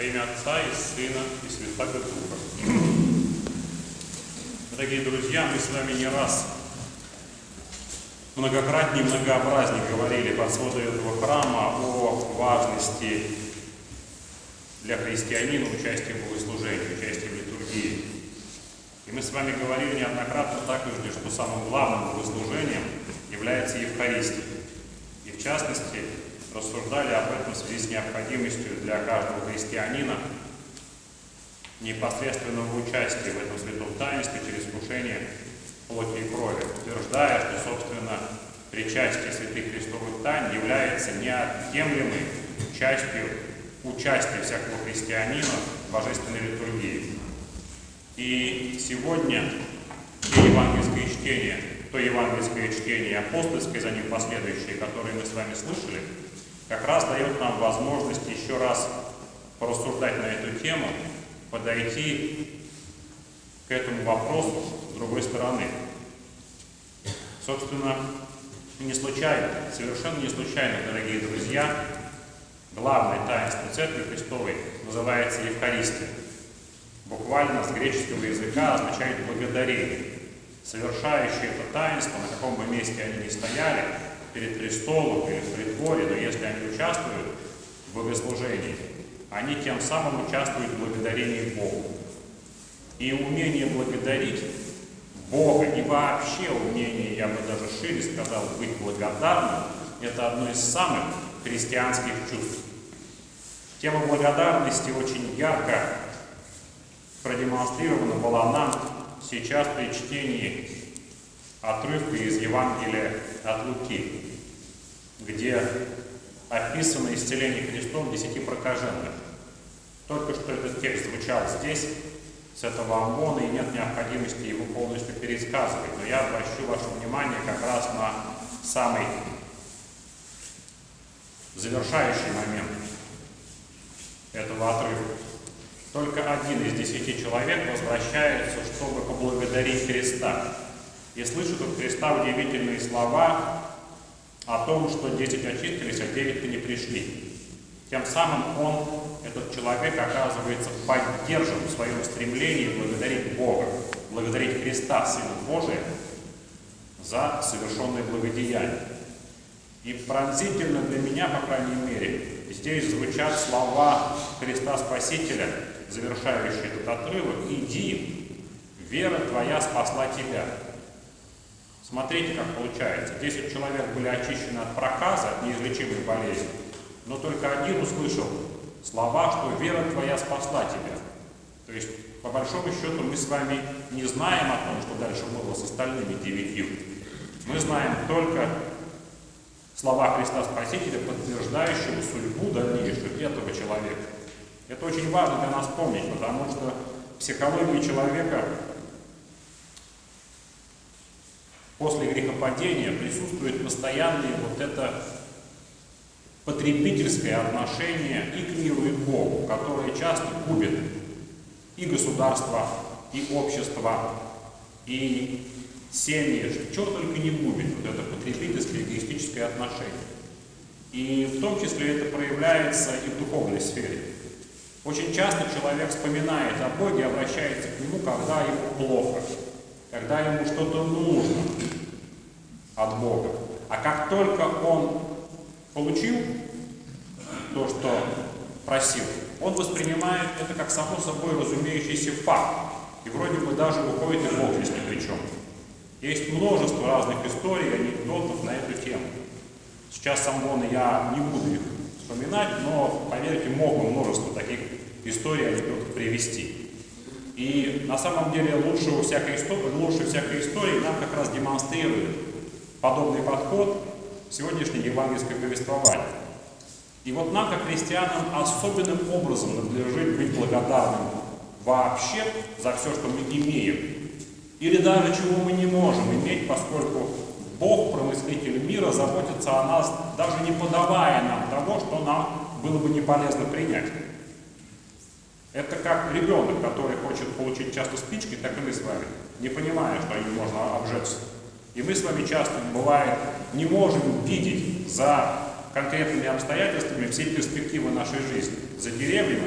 Во имя Отца и Сына и Святаго Духа. Дорогие друзья, мы с вами не раз многократнее и многообразнее говорили под сводом этого храма о важности для христианина участия в богослужении, участия в литургии. И мы с вами говорили неоднократно также, что самым главным богослужением является Евхаристия. И в частности, рассуждали об этом в связи с необходимостью для каждого христианина непосредственного участия в этом святом таинстве через вкушение плоти и крови, утверждая, что, собственно, причастие святых христовых тайн является неотъемлемой частью участия всякого христианина в божественной литургии. И сегодня то евангельское чтение и апостольское, за ним последующее, которое мы с вами слышали, как раз дает нам возможность еще раз порассуждать на эту тему, подойти к этому вопросу с другой стороны. Собственно, не случайно, совершенно не случайно, дорогие друзья, главное таинство Церкви Христовой называется Евхаристия. Буквально с греческого языка означает «благодарение». Совершающие это таинство, на каком бы месте они ни стояли, перед престолом или в притворе, но если они участвуют в богослужении, они тем самым участвуют в благодарении Богу. И умение благодарить Бога, и вообще умение, я бы даже шире сказал, быть благодарным, это одно из самых христианских чувств. Тема благодарности очень ярко продемонстрирована была нам сейчас при чтении отрывка из Евангелия от Луки, где описано исцеление Христом 10 прокаженных. Только что этот текст звучал здесь, с этого амвона, и нет необходимости его полностью пересказывать. Но я обращу ваше внимание как раз на самый завершающий момент этого отрывка. Только один из 10 человек возвращается, чтобы поблагодарить Христа. И слышит от Христа удивительные слова о том, что 10 очистились, а 9-то не пришли. Тем самым он, этот человек, оказывается поддержан в своем стремлении благодарить Бога, благодарить Христа, Сына Божия, за совершенное благодеяние. И пронзительно для меня, по крайней мере, здесь звучат слова Христа Спасителя, завершающие этот отрывок: «Иди, вера твоя спасла тебя». Смотрите, как получается. 10 человек были очищены от проказа, от неизлечимой болезни, но только один услышал слова, что «вера твоя спасла тебя». То есть, по большому счету, мы с вами не знаем о том, что дальше было с остальными 9. Мы знаем только слова Христа Спасителя, подтверждающего судьбу дальнейшую этого человека. Это очень важно для нас помнить, потому что в психологии человека после грехопадения присутствует постоянное вот это потребительское отношение и к миру, и к Богу, которое часто губит и государство, и общество, и семьи, чего только не губит, вот это потребительское, эгоистическое отношение. И в том числе это проявляется и в духовной сфере. Очень часто человек вспоминает о Боге, обращается к Нему, когда ему плохо, когда ему что-то нужно от Бога. А как только он получил то, что просил, он воспринимает это как само собой разумеющийся факт. И вроде бы даже выходит и Бог здесь ни при чем. Есть множество разных историй, анекдотов на эту тему. Сейчас амвоны я не буду их вспоминать, но, поверьте, могу множество таких историй, анекдотов привести. И на самом деле лучше всякой истории нам как раз демонстрирует подобный подход сегодняшнее евангельское повествование. И вот нам, как христианам, особенным образом надлежит быть благодарным вообще за все, что мы имеем. Или даже чего мы не можем иметь, поскольку Бог, промыслитель мира, заботится о нас, даже не подавая нам того, что нам было бы не полезно принять. Это как ребенок, который хочет получить часто спички, так и мы с вами, не понимая, что ими можно обжечься. И мы с вами часто, бывает, не можем видеть за конкретными обстоятельствами все перспективы нашей жизни, за деревьями,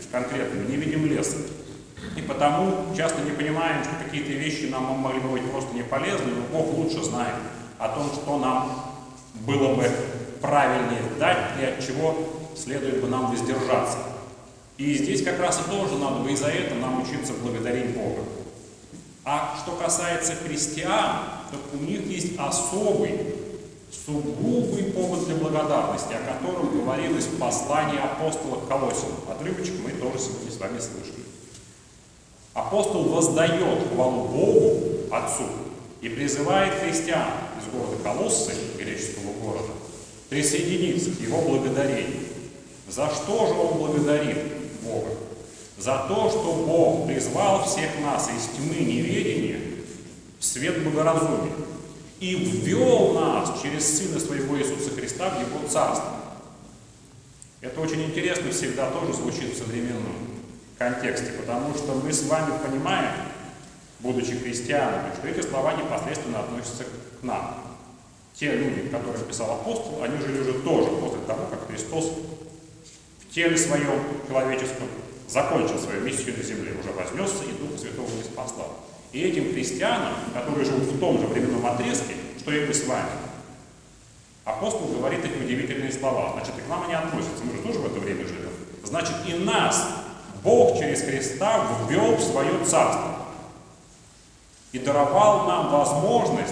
конкретными, не видим леса. И потому часто не понимаем, что какие-то вещи нам могли бы быть просто не полезны, но Бог лучше знает о том, что нам было бы правильнее дать и от чего следует бы нам воздержаться. И здесь как раз и тоже надо бы и за это нам учиться благодарить Бога. А что касается христиан, то у них есть особый, сугубый повод для благодарности, о котором говорилось в послании апостола к Колоссянам. Отрывочек мы тоже сегодня с вами слышали. Апостол воздает хвалу Богу, Отцу, и призывает христиан из города Колоссы, греческого города, присоединиться к его благодарению. За что же он благодарит Бога? За то, что Бог призвал всех нас из тьмы неведения в свет благоразумия и ввел нас через Сына Своего Иисуса Христа в Его Царство. Это очень интересно всегда тоже звучит в современном контексте, потому что мы с вами понимаем, будучи христианами, что эти слова непосредственно относятся к нам. Те люди, которых писал апостол, они жили уже тоже после того, как Христос в теле своем человеческом закончил свою миссию на земле, уже вознесся и Духа Святого не спаслал. И этим христианам, которые живут в том же временном отрезке, что и мы с вами, апостол говорит эти удивительные слова. Значит, и к нам они относятся, мы же тоже в это время живем. Значит, и нас Бог через Христа ввел в свое царство и даровал нам возможность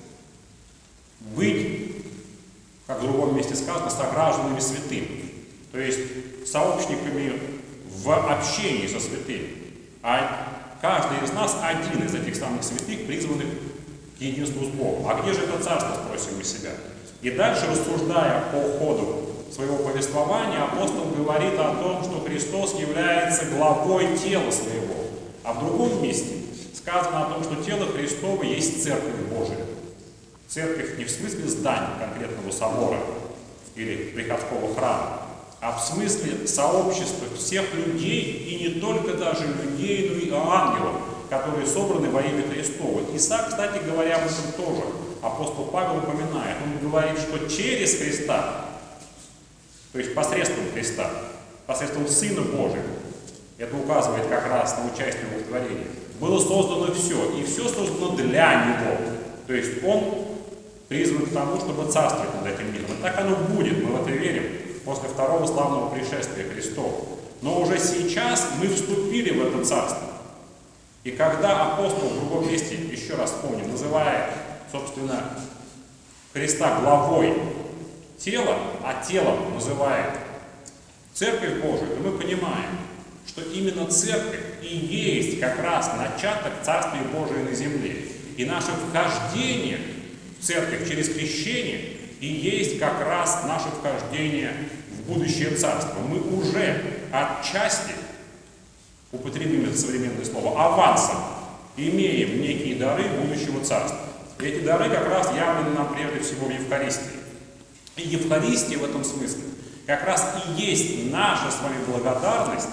быть, как в другом месте сказано, согражданами святыми, то есть сообщниками в общении со святыми. А каждый из нас один из этих самых святых, призванных к единству с Богом. А где же это царство, спросим мы себя? И дальше, рассуждая по ходу своего повествования, апостол говорит о том, что Христос является главой тела своего. А в другом месте сказано о том, что тело Христово есть Церковь Божия. Церковь не в смысле здания конкретного собора или приходского храма, а в смысле сообщества всех людей, и не только даже людей, но и ангелов, которые собраны во имя Христово. Исаак, кстати говоря, об этом тоже апостол Павел упоминает. Он говорит, что через Христа, то есть посредством Христа, посредством Сына Божьего, это указывает как раз на участие в творении, было создано все, и все создано для Него. То есть Он призван к тому, чтобы царствовать над этим миром. И так оно будет, мы в это верим, после второго славного пришествия Христова. Но уже сейчас мы вступили в это царство. И когда апостол в другом месте, еще раз вспомним, называет, собственно, Христа главой тела, а телом называет Церковь Божию, то мы понимаем, что именно Церковь и есть как раз начаток Царствия Божия на земле. И наше вхождение в Церковь через крещение и есть как раз наше вхождение в будущее Царство. Мы уже отчасти, употребим это современное слово, авансом имеем некие дары будущего Царства. И эти дары как раз явлены нам прежде всего в Евхаристии. И Евхаристия в этом смысле как раз и есть наша с вами благодарность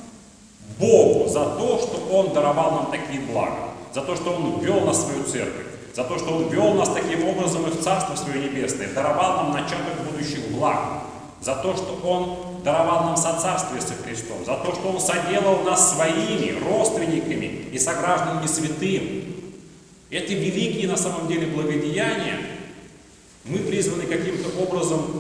Богу за то, что Он даровал нам такие блага, за то, что Он ввел нас в свою церковь, за то, что Он ввел нас таким образом и в Царство Свое Небесное, даровал нам начаток будущих благ, за то, что Он даровал нам соцарствие со Христом, за то, что Он соделал нас своими родственниками и согражданами святым. Эти великие на самом деле благодеяния мы призваны каким-то образом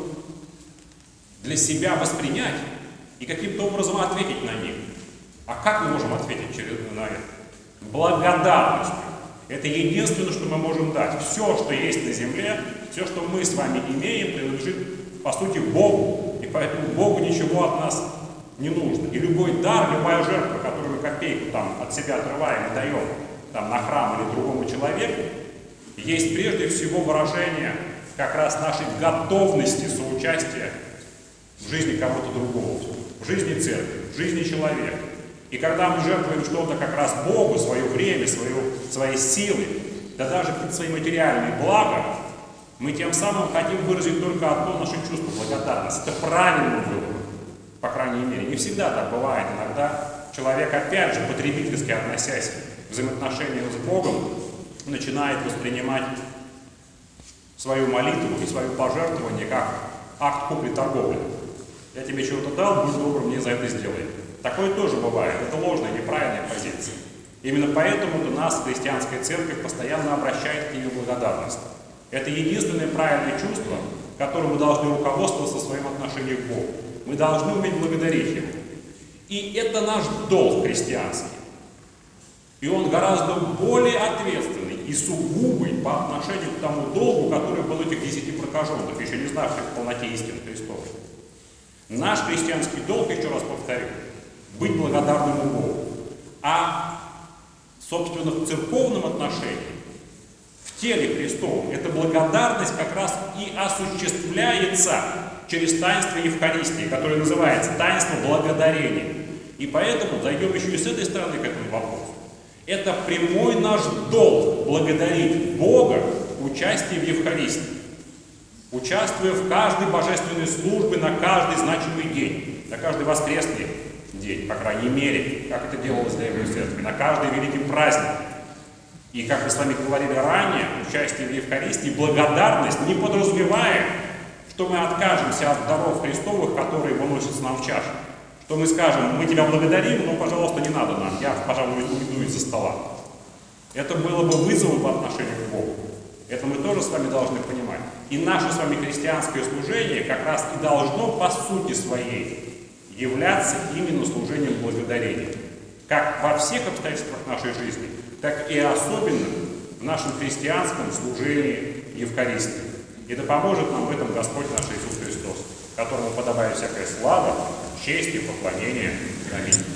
для себя воспринять и каким-то образом ответить на них. А как мы можем ответить на это? Благодарностью. Это единственное, что мы можем дать. Все, что есть на земле, все, что мы с вами имеем, принадлежит, по сути, Богу. И поэтому Богу ничего от нас не нужно. И любой дар, любая жертва, которую мы копейку там, от себя отрываем и даем там, на храм или другому человеку, есть прежде всего выражение как раз нашей готовности соучастия в жизни кого-то другого, в жизни церкви, в жизни человека. И когда мы жертвуем что-то как раз Богу, свое время, свои силы, да даже свои материальные блага, мы тем самым хотим выразить только одно наше чувство благодарности. Это правильный выбор, по крайней мере. Не всегда так бывает. Иногда человек, опять же, потребительски относясь к взаимоотношениям с Богом, начинает воспринимать свою молитву и свое пожертвование как акт купли-торговли. Я тебе чего-то дал, будь добр, мне за это сделай. Такое тоже бывает. Это ложная, неправильная позиция. Именно поэтому нас христианская церковь постоянно обращает к ней благодарность. Это единственное правильное чувство, которым мы должны руководствоваться в своем отношении к Богу. Мы должны уметь благодарить Его. И это наш долг христианский. И он гораздо более ответственный и сугубый по отношению к тому долгу, который был этих 10 прокаженных, еще не знавших в полноте истины Христовой. Наш христианский долг, еще раз повторю, быть благодарным Богу. А, собственно, в церковном отношении, в теле Христовом, эта благодарность как раз и осуществляется через таинство Евхаристии, которое называется таинство благодарения. И поэтому зайдем еще и с этой стороны к этому вопросу. Это прямой наш долг благодарить Бога участием в Евхаристии, участвуя в каждой божественной службе на каждый значимый день, на каждый воскресный день, по крайней мере, как это делалось в Древней Церкви, на каждый великий праздник. И, как мы с вами говорили ранее, участие в Евхаристии, благодарность не подразумевает, что мы откажемся от даров Христовых, которые выносятся нам в чашу. Что мы скажем, мы тебя благодарим, но, пожалуйста, не надо нам, я, пожалуй, уйду из-за стола. Это было бы вызовом по отношению к Богу. Это мы тоже с вами должны понимать. И наше с вами христианское служение как раз и должно по сути своей являться именно служением благодарения. Как во всех обстоятельствах нашей жизни, так и особенно в нашем христианском служении Евхаристии. И да поможет нам в этом Господь наш Иисус Христос, которому подобает всякая слава, честь и поклонение. Аминь.